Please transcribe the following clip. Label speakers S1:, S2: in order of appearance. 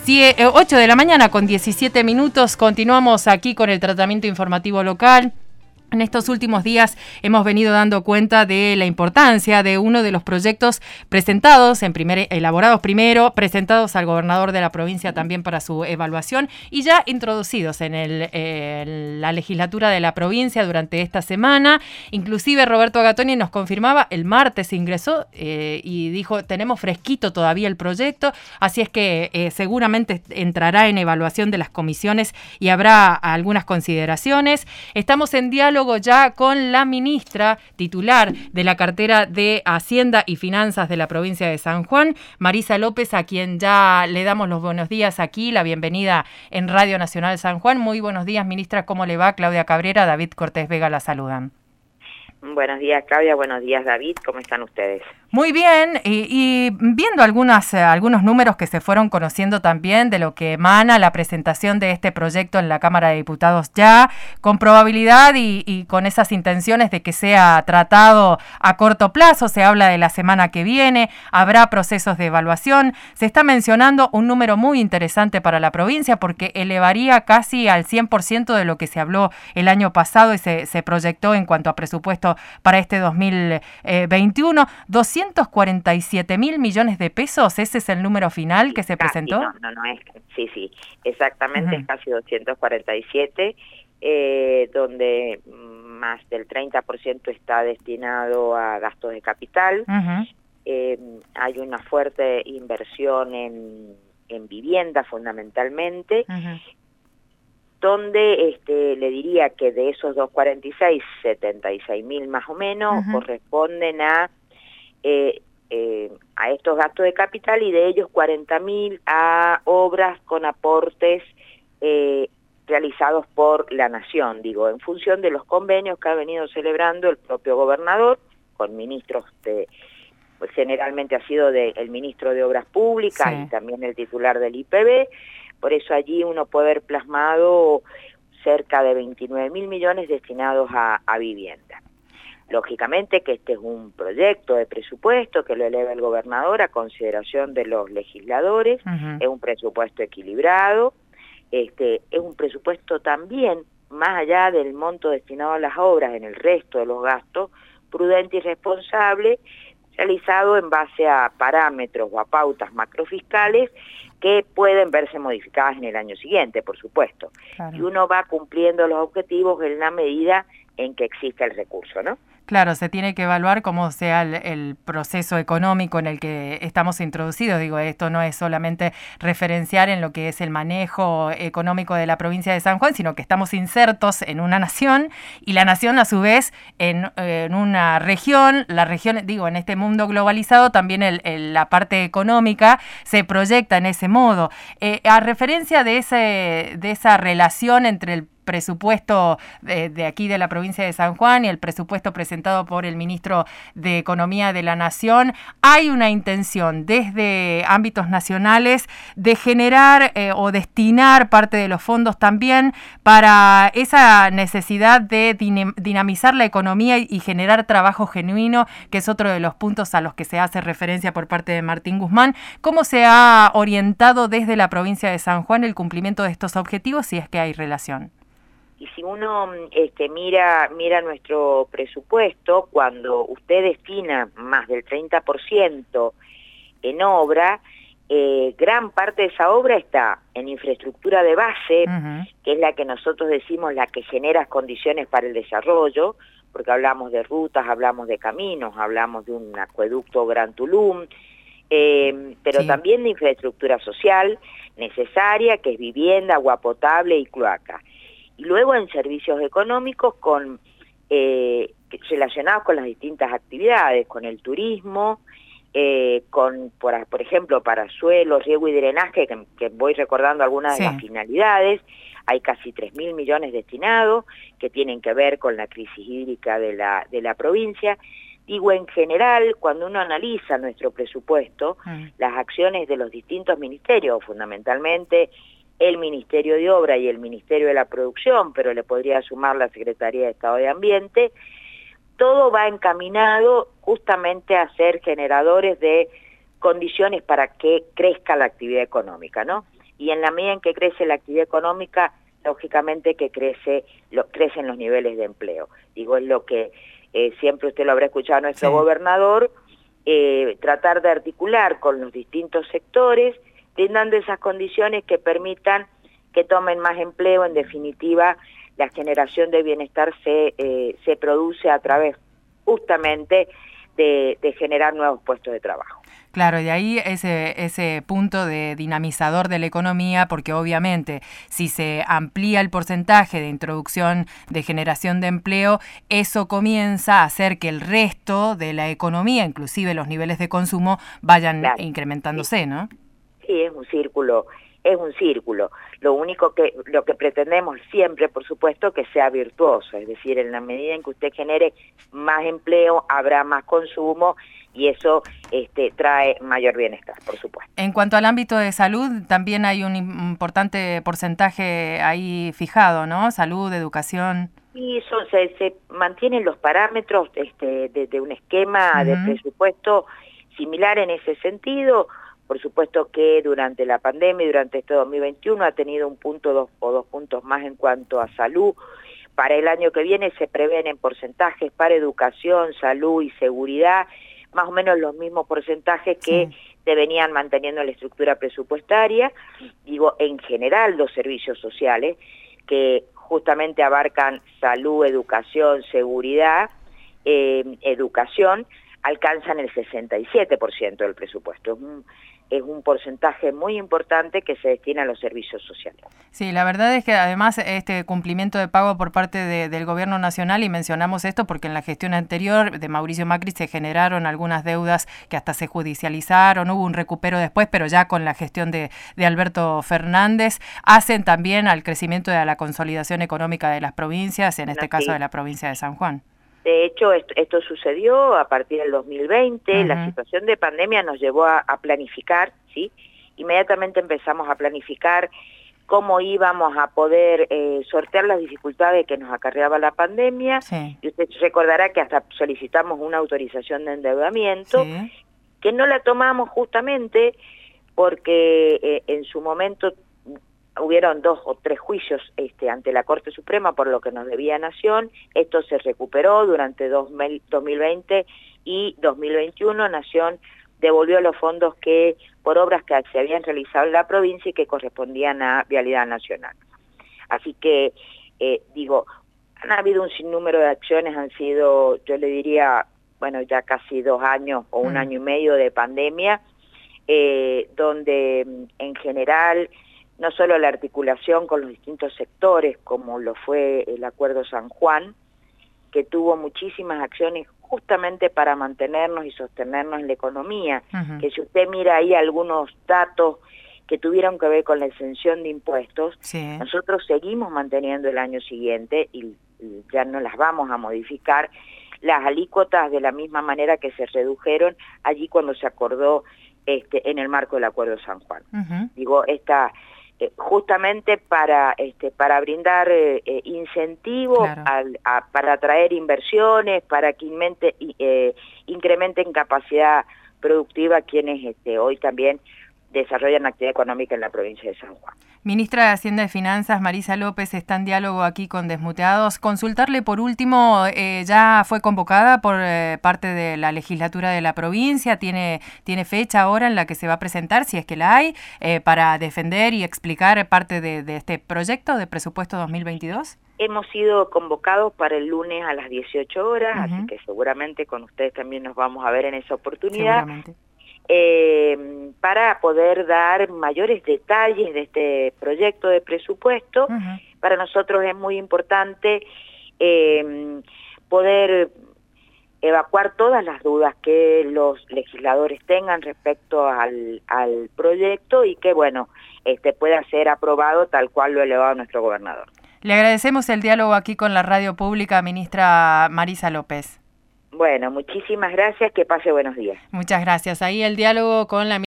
S1: 8 de la mañana con 17 minutos. Continuamos aquí con el tratamiento informativo local. En estos últimos días hemos venido dando cuenta de la importancia de uno de los proyectos presentados, elaborados primero, presentados al gobernador de la provincia también para su evaluación y ya introducidos en la legislatura de la provincia durante esta semana. Inclusive Roberto Agatoni nos confirmaba, el martes ingresó y dijo, tenemos fresquito todavía el proyecto, así es que seguramente entrará en evaluación de las comisiones y habrá algunas consideraciones. Estamos en diálogo ya con la ministra titular de la cartera de Hacienda y Finanzas de la provincia de San Juan, Marisa López, a quien ya le damos los buenos días aquí, la bienvenida en Radio Nacional San Juan. Muy buenos días, ministra, ¿cómo le va? Claudia Cabrera, David Cortés Vega la saludan.
S2: Buenos días, Claudia, buenos días, David, ¿cómo están ustedes?
S1: Muy bien, y viendo algunos números que se fueron conociendo también de lo que emana la presentación de este proyecto en la Cámara de Diputados ya, con probabilidad y con esas intenciones de que sea tratado a corto plazo, se habla de la semana que viene, habrá procesos de evaluación, se está mencionando un número muy interesante para la provincia porque elevaría casi al 100% de lo que se habló el año pasado y se proyectó en cuanto a presupuesto para este 2021, 247.000 millones de pesos, ¿ese es el número final que se presentó?
S2: No, sí, exactamente, es casi 247, donde más del 30% está destinado a gastos de capital. Hay una fuerte inversión en vivienda fundamentalmente, donde le diría que de esos 246, 76.000 más o menos corresponden a estos gastos de capital y de ellos 40.000 a obras con aportes realizados por la Nación, digo, en función de los convenios que ha venido celebrando el propio gobernador con ministros pues generalmente ha sido el ministro de Obras Públicas y también el titular del IPB. Por eso allí uno puede ver plasmado cerca de 29.000 millones destinados a vivienda. Lógicamente que este es un proyecto de presupuesto que lo eleva el gobernador a consideración de los legisladores, es un presupuesto equilibrado, es un presupuesto también, más allá del monto destinado a las obras en el resto de los gastos, prudente y responsable, realizado en base a parámetros o a pautas macrofiscales que pueden verse modificadas en el año siguiente, por supuesto. Claro. Y uno va cumpliendo los objetivos en la medida en que existe el recurso, ¿no?
S1: Claro, se tiene que evaluar cómo sea el proceso económico en el que estamos introducidos. Digo, esto no es solamente referenciar en lo que es el manejo económico de la provincia de San Juan, sino que estamos insertos en una nación y la nación a su vez en una región. La región, digo, en este mundo globalizado también la parte económica se proyecta en ese modo. A referencia de esa relación entre el presupuesto de aquí de la provincia de San Juan y el presupuesto presentado por el ministro de Economía de la Nación, hay una intención desde ámbitos nacionales de generar o destinar parte de los fondos también para esa necesidad de dinamizar la economía y generar trabajo genuino, que es otro de los puntos a los que se hace referencia por parte de Martín Guzmán. ¿Cómo se ha orientado desde la provincia de San Juan el cumplimiento de estos objetivos, si es que hay relación?
S2: Y si uno mira nuestro presupuesto, cuando usted destina más del 30% en obra, gran parte de esa obra está en infraestructura de base, que es la que nosotros decimos la que genera condiciones para el desarrollo, porque hablamos de rutas, hablamos de caminos, hablamos de un acueducto Gran Tulum, pero también de infraestructura social necesaria, que es vivienda, agua potable y cloaca. Y luego en servicios económicos relacionados con las distintas actividades, con el turismo, por ejemplo, para suelo, riego y drenaje, que voy recordando algunas de las finalidades. Hay casi 3.000 millones destinados que tienen que ver con la crisis hídrica de la provincia. Digo, en general, cuando uno analiza nuestro presupuesto, las acciones de los distintos ministerios, fundamentalmente el Ministerio de Obra y el Ministerio de la Producción, pero le podría sumar la Secretaría de Estado de Ambiente, todo va encaminado justamente a ser generadores de condiciones para que crezca la actividad económica, ¿no? y en la medida en que crece la actividad económica, lógicamente que crecen los niveles de empleo. Digo, es lo que siempre usted lo habrá escuchado a nuestro gobernador, tratar de articular con los distintos sectores, brindando esas condiciones que permitan que tomen más empleo. En definitiva, la generación de bienestar se produce a través justamente de generar nuevos puestos de trabajo.
S1: Claro, y ahí ese punto de dinamizador de la economía, porque obviamente si se amplía el porcentaje de introducción de generación de empleo, eso comienza a hacer que el resto de la economía, inclusive los niveles de consumo, vayan incrementándose, sí. ¿No?
S2: Sí, es un círculo. Lo que pretendemos siempre, por supuesto, que sea virtuoso, es decir, en la medida en que usted genere más empleo, habrá más consumo y eso trae mayor bienestar, por supuesto.
S1: En cuanto al ámbito de salud, también hay un importante porcentaje ahí fijado, ¿no? Salud, educación.
S2: Y eso se mantienen los parámetros de un esquema de presupuesto similar en ese sentido. Por supuesto que durante la pandemia y durante este 2021 ha tenido 1 punto o 2 puntos más en cuanto a salud. Para el año que viene se prevén en porcentajes para educación, salud y seguridad, más o menos los mismos porcentajes que se venían manteniendo en la estructura presupuestaria. Digo, en general los servicios sociales, que justamente abarcan salud, educación, seguridad, educación, alcanzan el 67% del presupuesto. Es un porcentaje muy importante que se destina a los servicios sociales.
S1: Sí, la verdad es que además este cumplimiento de pago por parte del gobierno nacional, y mencionamos esto porque en la gestión anterior de Mauricio Macri se generaron algunas deudas que hasta se judicializaron, hubo un recupero después, pero ya con la gestión de Alberto Fernández, hacen también al crecimiento de la consolidación económica de las provincias, en este caso de la provincia de San Juan.
S2: De hecho, esto sucedió a partir del 2020, la situación de pandemia nos llevó a planificar, ¿sí? Inmediatamente empezamos a planificar cómo íbamos a poder sortear las dificultades que nos acarreaba la pandemia, y usted recordará que hasta solicitamos una autorización de endeudamiento, que no la tomamos justamente porque en su momento hubieron 2 o 3 juicios ante la Corte Suprema por lo que nos debía Nación. Esto se recuperó durante 2020 y 2021. Nación devolvió los fondos por obras que se habían realizado en la provincia y que correspondían a Vialidad Nacional. Así que, han habido un sinnúmero de acciones, han sido, yo le diría, bueno, ya casi 2 años o 1 año y medio de pandemia, donde en general no solo la articulación con los distintos sectores, como lo fue el Acuerdo San Juan, que tuvo muchísimas acciones justamente para mantenernos y sostenernos en la economía, que si usted mira ahí algunos datos que tuvieron que ver con la exención de impuestos, nosotros seguimos manteniendo el año siguiente, y ya no las vamos a modificar, las alícuotas de la misma manera que se redujeron allí cuando se acordó en el marco del Acuerdo San Juan. Justamente para brindar incentivos, para atraer inversiones, para que incrementen capacidad productiva quienes hoy también desarrollan actividad económica en la provincia de San Juan.
S1: Ministra de Hacienda y Finanzas, Marisa López, está en diálogo aquí con Desmuteados. Consultarle por último, ya fue convocada por parte de la legislatura de la provincia, ¿tiene fecha ahora en la que se va a presentar, si es que la hay, para defender y explicar parte de este proyecto de presupuesto 2022?
S2: Hemos sido convocados para el lunes a las 18 horas, así que seguramente con ustedes también nos vamos a ver en esa oportunidad.
S1: Seguramente.
S2: Para poder dar mayores detalles de este proyecto de presupuesto. Para nosotros es muy importante poder evacuar todas las dudas que los legisladores tengan respecto al proyecto y que, bueno, pueda ser aprobado tal cual lo ha elevado nuestro gobernador.
S1: Le agradecemos el diálogo aquí con la radio pública, ministra Marisa López.
S2: Bueno, muchísimas gracias, que pase buenos días.
S1: Muchas gracias. Ahí el diálogo con la